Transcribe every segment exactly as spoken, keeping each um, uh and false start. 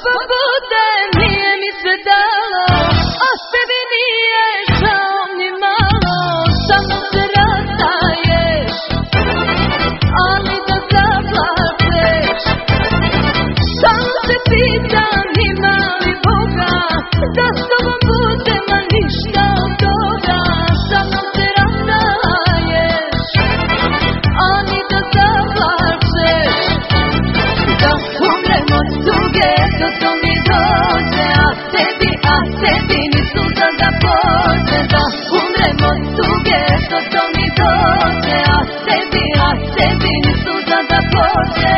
pa bude, nije mi se dalo, a tebi nije žao ni malo. Sa mnom se rastaješ, ali da zaplačeš. Samo se pitam, ima li Boga, da s tobom budem, a ništa od toga. Sa mnom se rastaješ, ali da zaplačeš. Da umrem od tuge, to to mi dođe, a tebi, a tebi ni suza da pođe. Da umrem od tuge, to to mi dođe, a tebi, a tebi ni suza da pođe.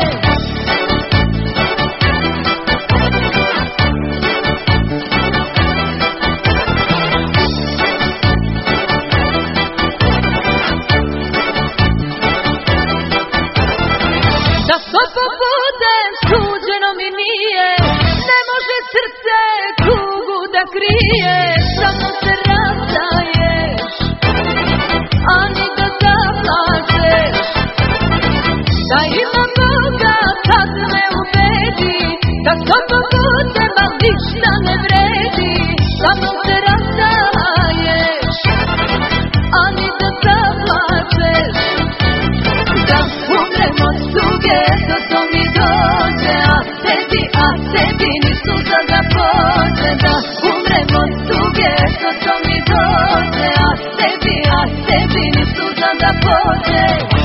Da sopo budem, suđeno mi nije, ne može srce tugu da krije. Sa mnom se rastaješ, a ni da zaplačeš. Da ima Boga kad me ubedi, da sopo budem, a ništa ne vredi. Sa mnom se rastaješ, a ni da zaplačeš. Da umrem od tuge, to to mi dođe, a tebi, a tebi ni suza da pođe. Da umrem od tuge, to to mi dođe, a tebi, a tebi ni suza da pođe.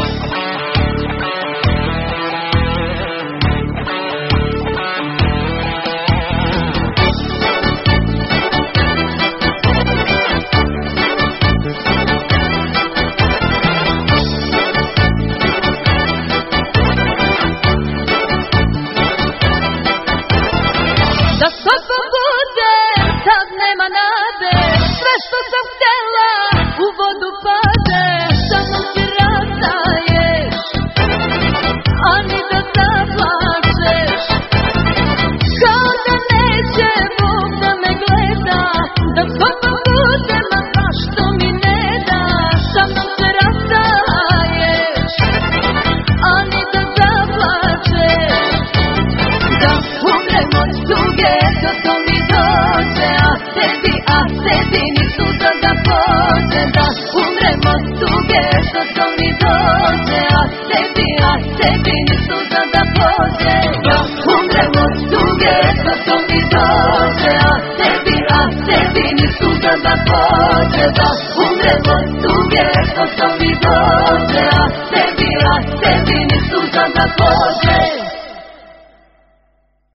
Da sopo budem, tad nema nade, sve što sam htjela u vodu pade. Sa mnom se rastaješ, a ni da zaplačeš. Kao da neće Bog da me gleda, da sopo budem, a baš to mi ne da. Sa mnom se rastaješ, a ni da zaplačeš. Da umrem od tuge, to to mi dođe, a tebi, a tebi ni suza da pođe. Da umrem od tuge, to to mi dođe, a tebi, a tebi ni suza da pođe. Da umrem od tuge, to to mi dođe, a tebi, a tebi ni suza da pođe. Da umrem od tuge, to to mi dođe, a tebi, a tebi ni suza da pođe.